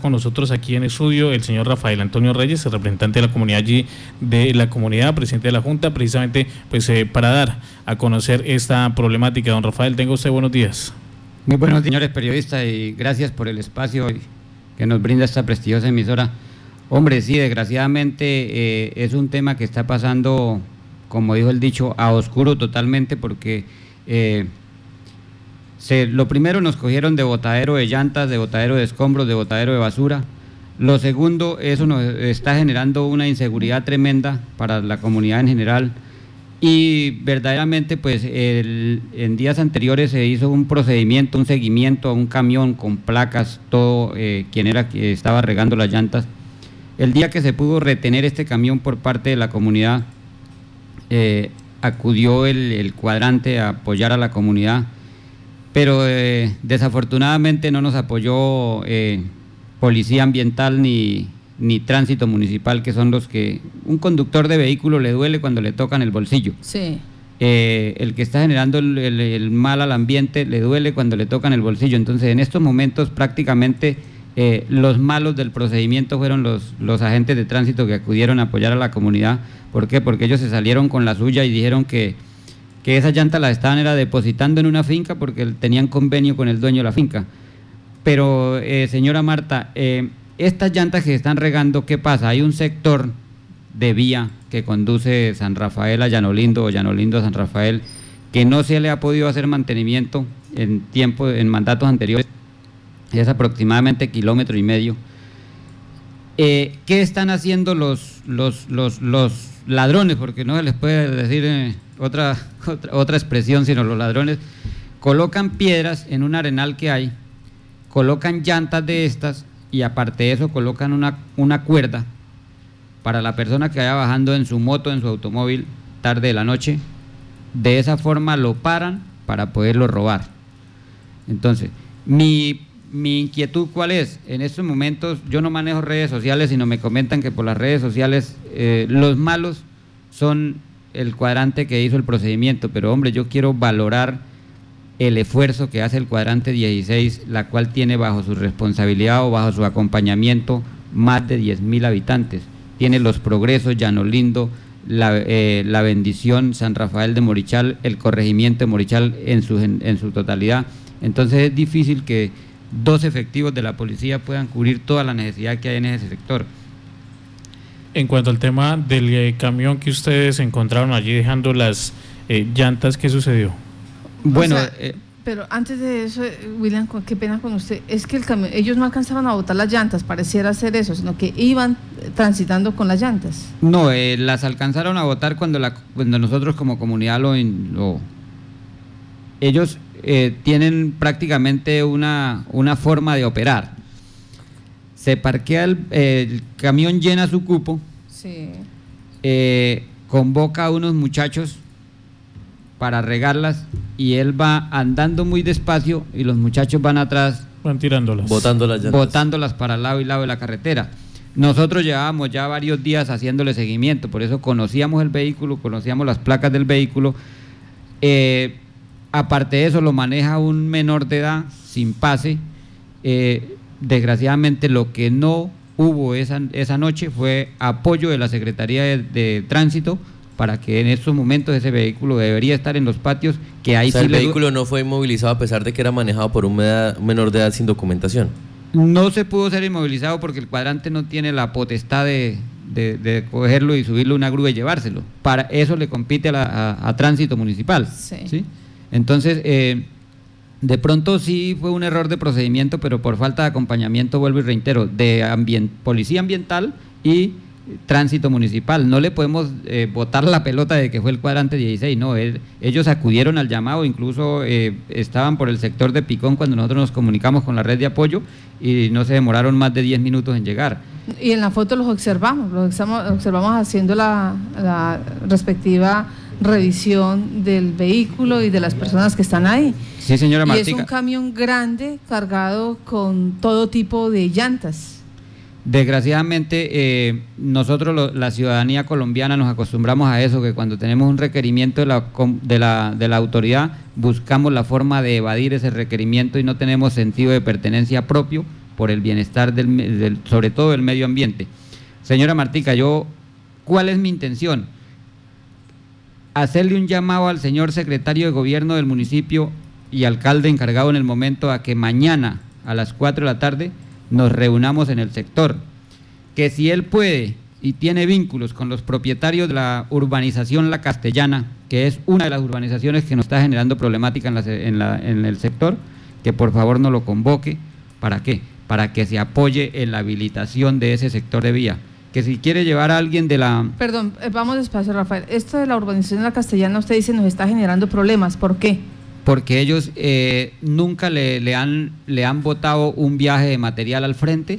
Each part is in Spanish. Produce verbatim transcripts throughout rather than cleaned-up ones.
con nosotros aquí en estudio el señor Rafael Antonio Reyes, el representante de la comunidad allí, de la comunidad, presidente de la Junta, precisamente pues eh, para dar a conocer esta problemática. Don Rafael, tenga usted buenos días. Muy buenos días, señores periodistas, y gracias por el espacio que nos brinda esta prestigiosa emisora. Hombre, sí, desgraciadamente eh, es un tema que está pasando, como dijo el dicho, a oscuro totalmente, porque eh, se, lo primero nos cogieron de botadero de llantas, de botadero de escombros, de botadero de basura. Lo segundo, eso nos está generando una inseguridad tremenda para la comunidad en general. Y verdaderamente, pues el, en días anteriores se hizo un procedimiento, un seguimiento a un camión con placas, todo, eh, quien era que estaba regando las llantas. El día que se pudo retener este camión por parte de la comunidad, eh, acudió el, el cuadrante a apoyar a la comunidad, pero eh, desafortunadamente no nos apoyó eh, policía ambiental ni... ni tránsito municipal, que son los que un conductor de vehículo le duele cuando le tocan el bolsillo. Sí. Eh, el que está generando el, el, el mal al ambiente le duele cuando le tocan el bolsillo. Entonces, en estos momentos prácticamente eh, los malos del procedimiento fueron los, los agentes de tránsito que acudieron a apoyar a la comunidad. ¿Por qué? Porque ellos se salieron con la suya y dijeron que, que esa llanta la estaban era depositando en una finca porque tenían convenio con el dueño de la finca. Pero, eh, señora Marta, eh, estas llantas que se están regando, ¿qué pasa? Hay un sector de vía que conduce San Rafael a Llanolindo o Llanolindo a San Rafael que no se le ha podido hacer mantenimiento en tiempo, en mandatos anteriores, es aproximadamente kilómetro y medio. Eh, ¿Qué están haciendo los, los, los, los ladrones? Porque no se les puede decir eh, otra, otra, otra expresión, sino los ladrones colocan piedras en un arenal que hay, colocan llantas de estas, y aparte de eso colocan una, una cuerda para la persona que vaya bajando en su moto, en su automóvil, tarde de la noche. De esa forma lo paran para poderlo robar. Entonces, mi, mi inquietud, ¿cuál es? En estos momentos yo no manejo redes sociales, sino me comentan que por las redes sociales eh, los malos son el cuadrante que hizo el procedimiento, pero hombre, yo quiero valorar el esfuerzo que hace el cuadrante dieciséis, la cual tiene bajo su responsabilidad o bajo su acompañamiento más de diez mil habitantes. Tiene Los Progresos, Llanolindo, la, eh, la Bendición, San Rafael de Morichal, el corregimiento de Morichal en su, en, en su totalidad. Entonces es difícil que dos efectivos de la policía puedan cubrir toda la necesidad que hay en ese sector. En cuanto al tema del eh, camión que ustedes encontraron allí dejando las eh, llantas, ¿qué sucedió? Bueno, o sea, eh, pero antes de eso, William, qué pena con usted, es que el camión, ellos no alcanzaban a botar las llantas, pareciera ser eso, sino que iban transitando con las llantas. No, eh, las alcanzaron a botar cuando, la, cuando nosotros como comunidad lo... lo ellos eh, tienen prácticamente una, una forma de operar. Se parquea el, eh, el camión, llena su cupo, sí. eh, convoca a unos muchachos para regarlas y él va andando muy despacio y los muchachos van atrás, van tirándolas, botando las llantas, botándolas para el lado y lado de la carretera. Nosotros llevábamos ya varios días haciéndole seguimiento, por eso conocíamos el vehículo, conocíamos las placas del vehículo. Eh, aparte de eso, lo maneja un menor de edad sin pase. Eh, desgraciadamente lo que no hubo esa, esa noche fue apoyo de la Secretaría de, de Tránsito para que en estos momentos ese vehículo debería estar en los patios, que ahí o sea, sí el le... vehículo no fue inmovilizado a pesar de que era manejado por un menor de edad sin documentación. No se pudo ser inmovilizado porque el cuadrante no tiene la potestad de, de, de cogerlo y subirlo a una grúa y llevárselo. Para eso le compite a, la, a, a Tránsito Municipal. Sí. ¿Sí? Entonces, eh, de pronto sí fue un error de procedimiento, pero por falta de acompañamiento, vuelvo y reitero, de ambient, Policía Ambiental y Tránsito Municipal. No le podemos eh, botar la pelota de que fue el cuadrante dieciséis, no, él, ellos acudieron al llamado, incluso eh, estaban por el sector de Picón cuando nosotros nos comunicamos con la red de apoyo y no se demoraron más de diez minutos en llegar. Y en la foto los observamos, los observamos haciendo la, la respectiva revisión del vehículo y de las personas que están ahí. Sí, señora Martica. Y es un camión grande cargado con todo tipo de llantas. Desgraciadamente, eh, nosotros, lo, la ciudadanía colombiana, nos acostumbramos a eso, que cuando tenemos un requerimiento de la, de, la, de la autoridad, buscamos la forma de evadir ese requerimiento y no tenemos sentido de pertenencia propio. Por por el bienestar, del, del, sobre todo del medio ambiente. Señora Martica, yo, ¿cuál es mi intención? Hacerle un llamado al señor secretario de gobierno del municipio y alcalde encargado en el momento a que mañana a las cuatro de la tarde nos reunamos en el sector, que si él puede y tiene vínculos con los propietarios de la urbanización La Castellana, que es una de las urbanizaciones que nos está generando problemática en, la, en, la, en el sector, que por favor nos lo convoque. ¿Para qué? Para que se apoye en la habilitación de ese sector de vía. Que si quiere llevar a alguien de la... Perdón, vamos despacio, Rafael. Esto de la urbanización de La Castellana, usted dice, nos está generando problemas. ¿Por qué? Porque ellos eh, nunca le, le, han, le han botado un viaje de material al frente,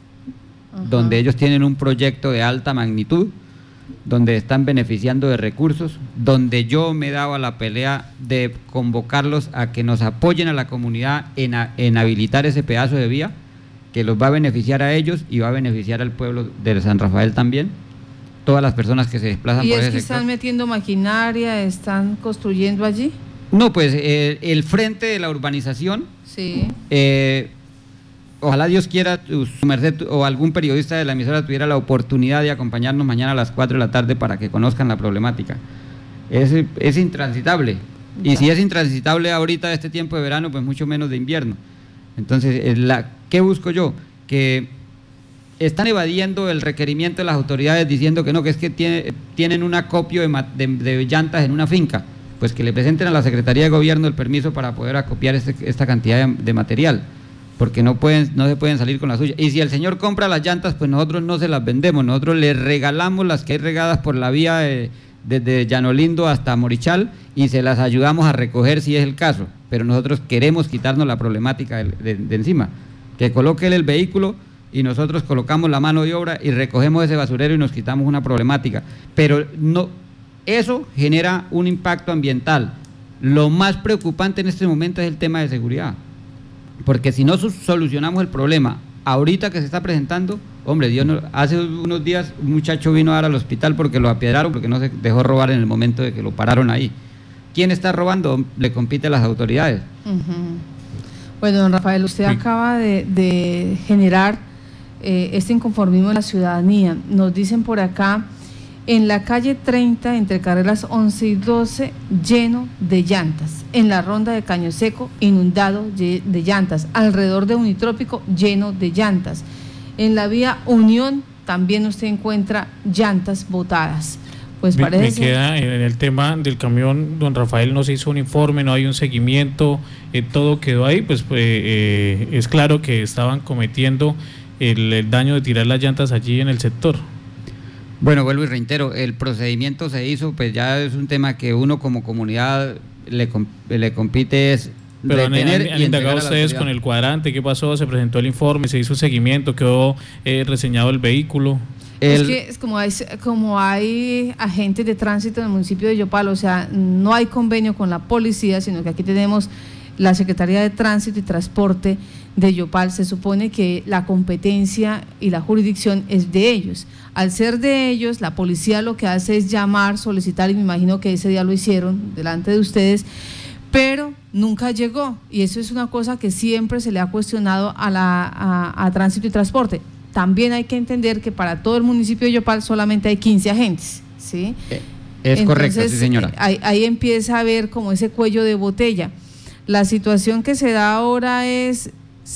ajá, donde ellos tienen un proyecto de alta magnitud, donde están beneficiando de recursos, donde yo me he dado a la pelea de convocarlos a que nos apoyen a la comunidad en, a, en habilitar ese pedazo de vía, que los va a beneficiar a ellos y va a beneficiar al pueblo de San Rafael también, todas las personas que se desplazan por ese sector. ¿Y es que están metiendo maquinaria, están construyendo allí? No, pues eh, el frente de la urbanización, sí. eh, ojalá Dios quiera, su merced o algún periodista de la emisora tuviera la oportunidad de acompañarnos mañana a las cuatro de la tarde para que conozcan la problemática. Es, es intransitable, ya. Y si es intransitable ahorita de este tiempo de verano, pues mucho menos de invierno. Entonces, la, ¿qué busco yo? Que están evadiendo el requerimiento de las autoridades diciendo que no, que es que tiene, tienen un acopio de, de, de llantas en una finca, pues que le presenten a la Secretaría de Gobierno el permiso para poder acopiar este, esta cantidad de, de material, porque no pueden, no se pueden salir con la suya. Y si el señor compra las llantas, pues nosotros no se las vendemos, nosotros le regalamos las que hay regadas por la vía de, desde Llanolindo hasta Morichal y se las ayudamos a recoger si es el caso, pero nosotros queremos quitarnos la problemática de, de, de encima, que coloque él el vehículo y nosotros colocamos la mano de obra y recogemos ese basurero y nos quitamos una problemática, pero no, eso genera un impacto ambiental. Lo más preocupante en este momento es el tema de seguridad, porque si no solucionamos el problema ahorita que se está presentando, hombre, Dios no, hace unos días un muchacho vino a dar al hospital porque lo apiedraron, porque no se dejó robar en el momento de que lo pararon ahí. ¿Quién está robando? Le compite a las autoridades. Uh-huh. Bueno, don Rafael, usted sí. acaba de, de generar eh, este inconformismo en la ciudadanía. Nos dicen por acá, en la calle treinta, entre carreras once y doce, lleno de llantas. En la ronda de Caño Seco, inundado de llantas. Alrededor de Unitrópico, lleno de llantas. En la vía Unión también usted encuentra llantas botadas. Pues parece me, me queda en el tema del camión, don Rafael, no se hizo un informe, no hay un seguimiento, eh, todo quedó ahí, pues eh, es claro que estaban cometiendo el, el daño de tirar las llantas allí en el sector. Bueno, vuelvo y reitero, el procedimiento se hizo, pues ya es un tema que uno como comunidad le, le compite es Pero han, han, han indagado ustedes con el cuadrante, ¿qué pasó? Se presentó el informe, se hizo un seguimiento, quedó eh, reseñado el vehículo. Es el... que es como hay, como hay agentes de tránsito en el municipio de Yopal, o sea, no hay convenio con la policía, sino que aquí tenemos la Secretaría de Tránsito y Transporte de Yopal. Se supone que la competencia y la jurisdicción es de ellos. Al ser de ellos, la policía lo que hace es llamar, solicitar, y me imagino que ese día lo hicieron delante de ustedes, pero nunca llegó, y eso es una cosa que siempre se le ha cuestionado a, la, a, a Tránsito y Transporte. También hay que entender que para todo el municipio de Yopal solamente hay quince agentes, ¿sí? Es Entonces, correcto, sí señora. Ahí, ahí empieza a haber como ese cuello de botella. La situación que se da ahora es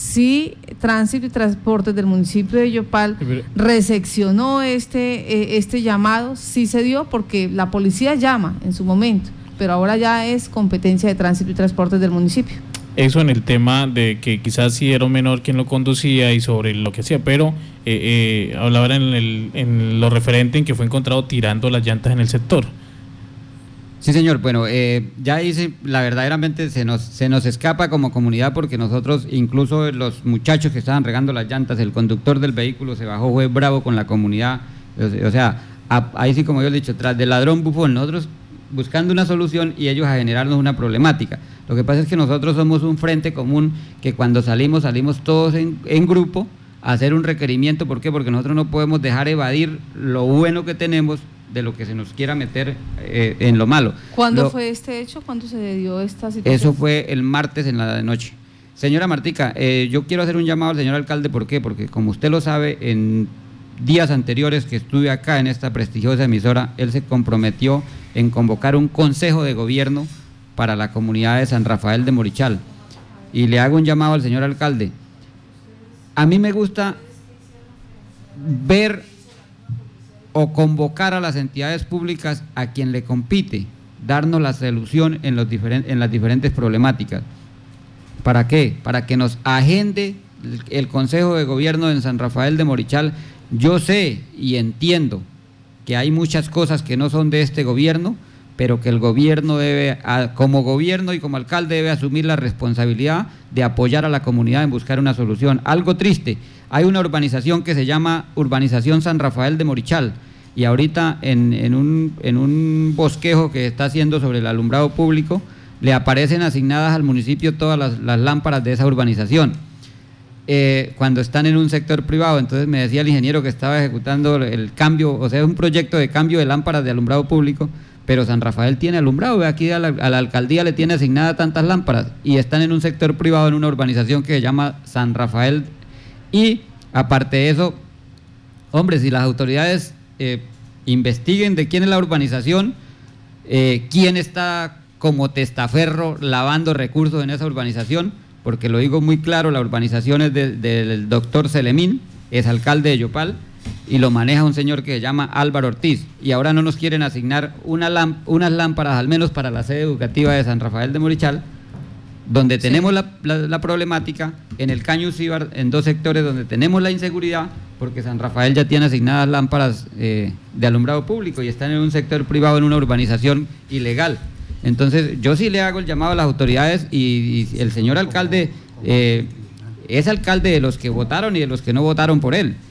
si Tránsito y Transporte del municipio de Yopal reseccionó este, eh, este llamado, sí se dio porque la policía llama en su momento, pero ahora ya es competencia de Tránsito y Transporte del municipio. Eso en el tema de que quizás sí era un menor quien lo conducía y sobre lo que hacía, pero eh, eh, hablaba en, el, en lo referente en que fue encontrado tirando las llantas en el sector. Sí, señor. Bueno, eh, ya hice, la verdaderamente se nos, se nos escapa como comunidad porque nosotros, incluso los muchachos que estaban regando las llantas, el conductor del vehículo se bajó, fue bravo con la comunidad, o sea, a, ahí sí, como yo he dicho, tras del ladrón bufón, nosotros buscando una solución y ellos a generarnos una problemática. Lo que pasa es que nosotros somos un frente común que cuando salimos, salimos todos en, en grupo a hacer un requerimiento. ¿Por qué? Porque nosotros no podemos dejar evadir lo bueno que tenemos de lo que se nos quiera meter eh, en lo malo. ¿Cuándo lo, fue este hecho? ¿Cuándo se dio esta situación? Eso fue el martes en la noche. Señora Martica, eh, yo quiero hacer un llamado al señor alcalde, ¿por qué? Porque como usted lo sabe, en días anteriores que estuve acá en esta prestigiosa emisora, él se comprometió en convocar un consejo de gobierno para la comunidad de San Rafael de Morichal. Y le hago un llamado al señor alcalde. A mí me gusta ver o convocar a las entidades públicas a quien le compite, darnos la solución en, los diferen, en las diferentes problemáticas. ¿Para qué? Para que nos agende el, el Consejo de Gobierno en San Rafael de Morichal. Yo sé y entiendo que hay muchas cosas que no son de este gobierno, pero que el gobierno debe, como gobierno y como alcalde, debe asumir la responsabilidad de apoyar a la comunidad en buscar una solución. Algo triste, hay una urbanización que se llama Urbanización San Rafael de Morichal, y ahorita en, en, un, en un bosquejo que está haciendo sobre el alumbrado público, le aparecen asignadas al municipio todas las, las lámparas de esa urbanización, eh, cuando están en un sector privado. Entonces me decía el ingeniero que estaba ejecutando el cambio, o sea, es un proyecto de cambio de lámparas de alumbrado público, pero San Rafael tiene alumbrado, aquí a la, a la alcaldía le tiene asignadas tantas lámparas, y están en un sector privado, en una urbanización que se llama San Rafael. Y aparte de eso, hombre, si las autoridades eh, investiguen de quién es la urbanización, eh, quién está como testaferro lavando recursos en esa urbanización, porque lo digo muy claro, la urbanización es de, de, del doctor Selemín, es alcalde de Yopal, y lo maneja un señor que se llama Álvaro Ortiz, y ahora no nos quieren asignar una lámp unas lámparas, al menos para la sede educativa de San Rafael de Morichal, donde sí. tenemos la, la, la problemática, en el Caño Cíbar, en dos sectores donde tenemos la inseguridad, porque San Rafael ya tiene asignadas lámparas eh, de alumbrado público y están en un sector privado, en una urbanización ilegal. Entonces yo sí le hago el llamado a las autoridades, y, y el señor alcalde eh, es alcalde de los que votaron y de los que no votaron por él.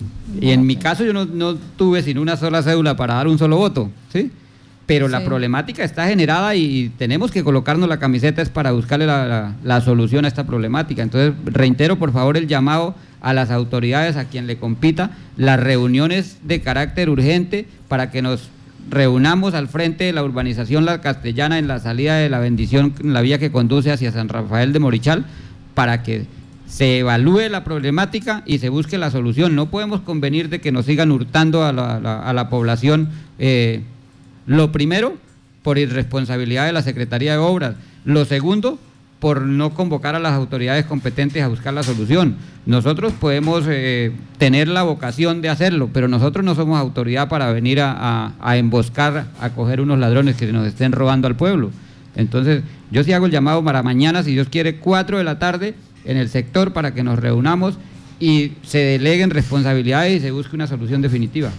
Y en mi caso yo no, no tuve sino una sola cédula para dar un solo voto, ¿sí? Pero sí. la problemática está generada y tenemos que colocarnos la camiseta es para buscarle la, la, la solución a esta problemática. Entonces reitero por favor el llamado a las autoridades, a quien le compita, las reuniones de carácter urgente para que nos reunamos al frente de la urbanización La Castellana en la salida de La Bendición, en la vía que conduce hacia San Rafael de Morichal, para que se evalúe la problemática y se busque la solución. No podemos convenir de que nos sigan hurtando a la, a la, a la población, eh, lo primero, por irresponsabilidad de la Secretaría de Obras, lo segundo, por no convocar a las autoridades competentes a buscar la solución. Nosotros podemos eh, tener la vocación de hacerlo, pero nosotros no somos autoridad para venir a, a, a emboscar, a coger unos ladrones que nos estén robando al pueblo. Entonces, yo sí hago el llamado para mañana, si Dios quiere, cuatro de la tarde, en el sector, para que nos reunamos y se deleguen responsabilidades y se busque una solución definitiva.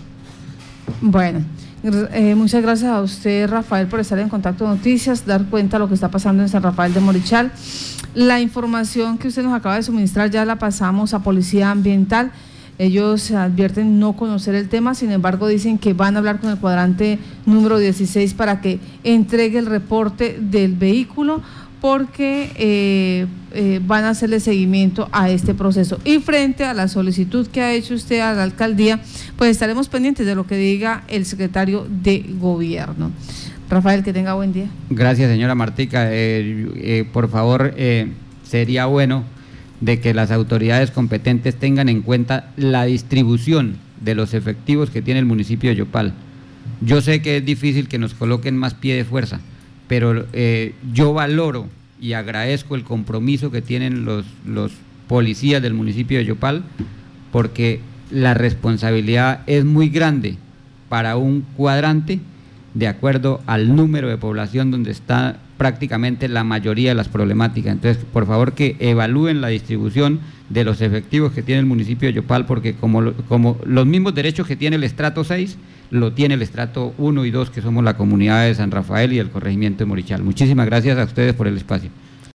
Bueno, eh, muchas gracias a usted, Rafael, por estar en Contacto Noticias, dar cuenta de lo que está pasando en San Rafael de Morichal. La información que usted nos acaba de suministrar ya la pasamos a Policía Ambiental. Ellos advierten no conocer el tema, sin embargo dicen que van a hablar con el cuadrante número dieciséis para que entregue el reporte del vehículo, porque eh, eh, van a hacerle seguimiento a este proceso. Y frente a la solicitud que ha hecho usted a la alcaldía, pues estaremos pendientes de lo que diga el secretario de Gobierno. Rafael, que tenga buen día. Gracias, señora Martica. Eh, eh, por favor, eh, sería bueno de que las autoridades competentes tengan en cuenta la distribución de los efectivos que tiene el municipio de Yopal. Yo sé que es difícil que nos coloquen más pie de fuerza, pero eh, yo valoro y agradezco el compromiso que tienen los, los policías del municipio de Yopal, porque la responsabilidad es muy grande para un cuadrante de acuerdo al número de población donde está prácticamente la mayoría de las problemáticas. Entonces, por favor, que evalúen la distribución de los efectivos que tiene el municipio de Yopal, porque como, como los mismos derechos que tiene el estrato seis, lo tiene el estrato uno y dos, que somos la comunidad de San Rafael y el corregimiento de Morichal. Muchísimas gracias a ustedes por el espacio.